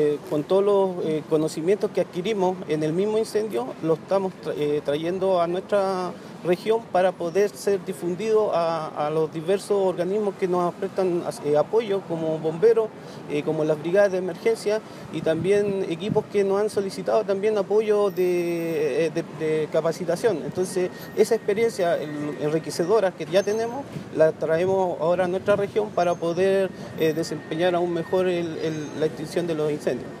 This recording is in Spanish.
Con todos los conocimientos que adquirimos en el mismo incendio, lo estamos trayendo a nuestra región para poder ser difundido a los diversos organismos que nos prestan apoyo, como bomberos, como las brigadas de emergencia y también equipos que nos han solicitado también apoyo de capacitación. Entonces, esa experiencia enriquecedora que ya tenemos, la traemos ahora a nuestra región para poder desempeñar aún mejor la extinción de los incendios.